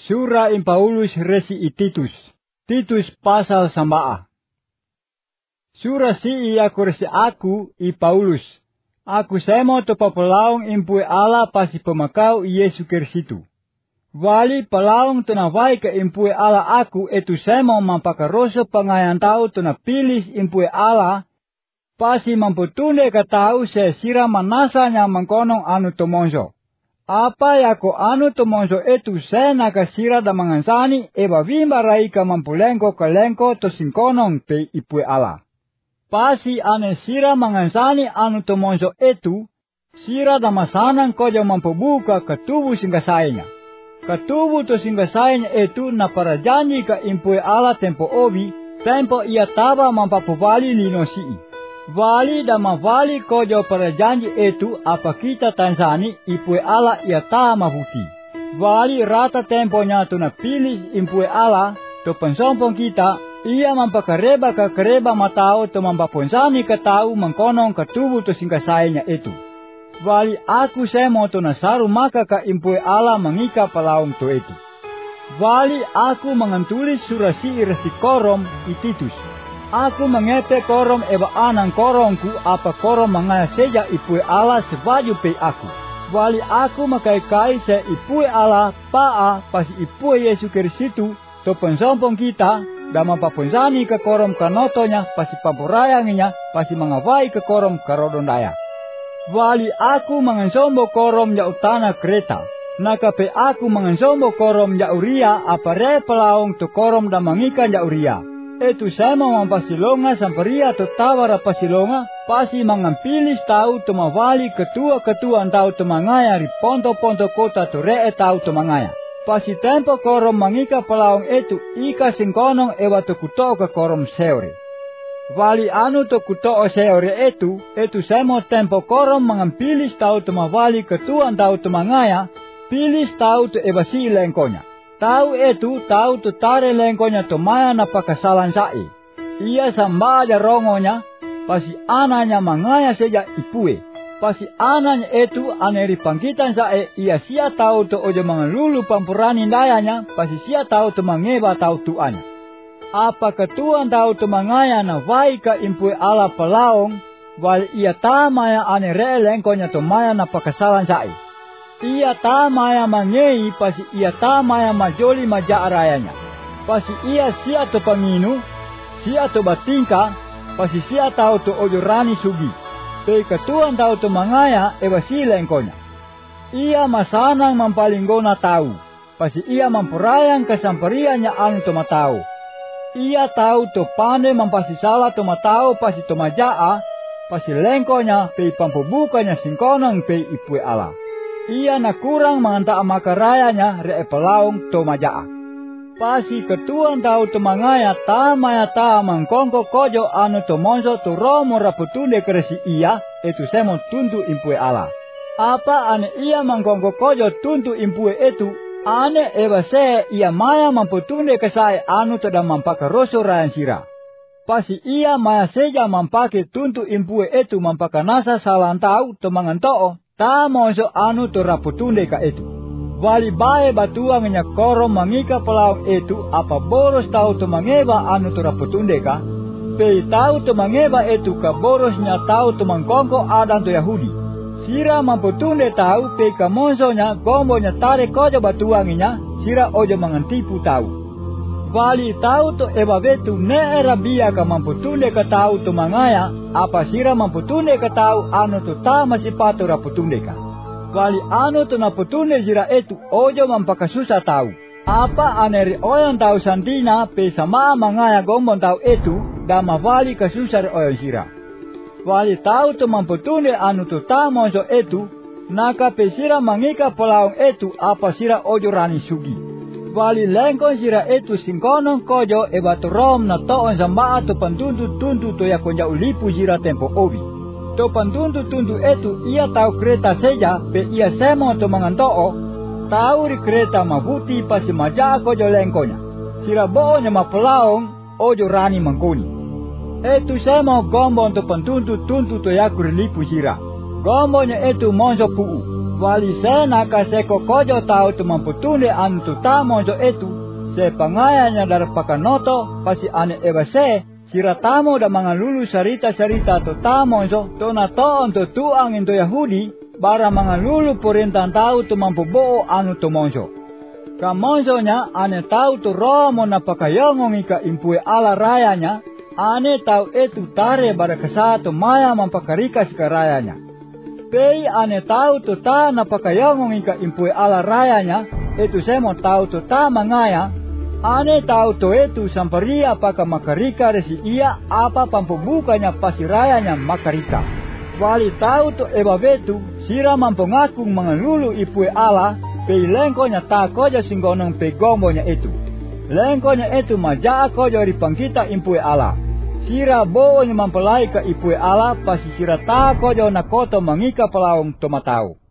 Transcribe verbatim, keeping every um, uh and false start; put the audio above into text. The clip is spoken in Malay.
Sura in Paulus resi i Titus. Titus pasal sambaa. Sura si i aku resi aku i Paulus. Aku semo to papalaong impue ala pasi pemakau Yesu Kristu. Wali palaong to nawai ke impue ala aku etu semo mampakaroso pangayan tau to na pilis impue ala pasi mamputunde ka tau se sira manasanya mangkonong anu tomonso. Apa yako anu tomonso etu sena ka sira da mangansani eba vimba raika mampulengko kalengko to singkonong pe ipue ala. Pasi ane sira mangansani anu tomonso etu, sira da masanang kojo mampubuka ketubu singgasainya. Ketubu to singgasainya etu na para janji ka impue ala tempo obi, tempo ia taba mampapuvali linosii. Wali da mavali kojo para janji etu apa kita tansani ipue ala ia ta mahuti. Wali rata temponya tu na pilis impue ala to pensompong kita ia mampakareba ka kareba matao to mampaponsani ka tau mangkonong ketubu to singkasainya etu. Wali aku semo to na saru maka ka impue ala mangika palaung to etu. Wali aku mengantulis surasi irasi korom i Titus. Aku mengete korom eba anang korongku apa korom mangaya seja ipue ala sebaju pe aku. Wali aku makai-kai se ipue ala paa pasi ipue Yesu Kristu to pensompong kita dan mampaponsani ke korom kanotonya pasi pampurayanginya pasi mangawai ke korom karodondaya. Wali aku mengensombo korom ya utana kereta. Naka pe aku mengensombo korom ya uria apa re pelaung to korom dan mangikan ya uria. Etu sama mampasilonga samperia to tawara pasilonga pasi mangampilis tau to mawali ketua-ketua tau to mangaya ri ponto-ponto kota to ree tau to mangaya. Pasi tempo korom mangika pelaung etu ika singkonong ewa to kuto ke korom seore. Wali anu to kuto seore etu, etu sama tempo korom mangampilis tau to mawali ketua tau to mangaya, pilis tau to ewa si lengkonya. Tau etu tau tu tare lengkonya to maya na pakasalan sae. Ia sambaja rongonya, pasi ananya mangaya seja ipue. Pasi ananya etu aneri pangkitan sae ia sia tau to ojo mangalulu pampurani dayanya, pasi sia tau to mangeba tau tuanya. Apa ketuan tau to mangaya na waika impue ala pelaong, wal ia ta maya anere lengkonya to maya na pakasalan sae. Ia ta maya mangei pasi ia ta maya majoli maja arayanya. Pasi ia sia to panginu, sia to batingka, pasi sia tau to ojorani sugi. Pe ketuan tau to mangaya eba si lengkonya. Ia masanang mampalinggona tau, pasi ia mampurayang kesamperianya anu to matau. Ia tau to pande mampasisala to matau pasi to majaa, pasi lengkonya pe pampubukanya singkonong pe ipue ala. Ia na kurang manganta makarayanya re pelaung to majaa. Pasi ketuan tau to mangaya ta maya ta mangkongko kojo anu to monso to romo raputunde keresi ia etu semo tuntu impue ala. Apa ane ia mangkongko kojo tuntu impue etu ane eba se ia maya mamputunde kesae anu to da mampakaroso rayan sira. Pasi ia maya seja mampake tuntu impue etu mampakanasa salantau to mangantoo. Ta monso anu to raputunde ka etu. Wali bae batua ngenya korom mangika pelaung etu apa boros tau to mangeba anu to raputunde ka. Pe tau to mangeba etu ka borosnya tau to mangkongko adan to Yahudi. Sira mamputunde tau pe ka monsonya gombonya tare kojo batua ngenya sira ojo mangantipu tau. Wali tau to eba vetu ne erabia ka mamputunde ka tau to mangaya apa sira mamputunde ka tau anu to ta masipatu raputunde ka. Wali anu to naputunde sira etu ojo mampakasusa tau. Apa aneri oyan tau santina pe sama mangaya gombon tau etu da mavali kasusar oyan sira. Wali tau to mamputunde anu to ta monso etu naka pe sira mangika pelaung etu apa sira ojo rani sugi. Wali lengkon sira etu singkonong kojo eba to rom na toon sambaa to pantuntu tuntu to yakonja ulipu sira tempo obi. To pantuntu tuntu etu ia tau kereta seja pe ia semo to mangantoo. Tau ri kereta mabuti pasi maja kojo lengkonya. Sira boonya mapelaong ojo rani mangkoni. Etu semo gombon to pantuntu tuntu to yakur lipu sira. Gombonya etu monso puu. Wali sena kaseko kojo tau tu mamputunde anu tu tamonjo etu, se pangayanya dar pakanoto pasi ane ebase, sira tamo da mangalulu sarita-sarita tu tamonjo, to na toon tu tuang into Yahudi, bara mangalulu perintah tau tu mampu bo'o anu tu monjo. Kamonjonya ane tau tu romo na pakayongong ika impue ala rayanya, ane tau etu tare bara kesatu maya mampakarikas ke rayanya. Pei ane tau tu ta na pakayongong ika impue ala rayanya, etu semo tau tu ta mangaya, ane tau tu etu samparia paka makarika resi iya apa pampubukanya pasi rayanya makarika. Wali tau tu ebabetu, sira mampongakung mangalulu ipue ala, pei lengkonya ta koja singgonong pe gombonya itu. Lengkonya itu majaa koja ripangkita impue ala. Sira bowonya mampelai ka ipue ala pasi sira ta koja nakoto mangika pelaung tomatau.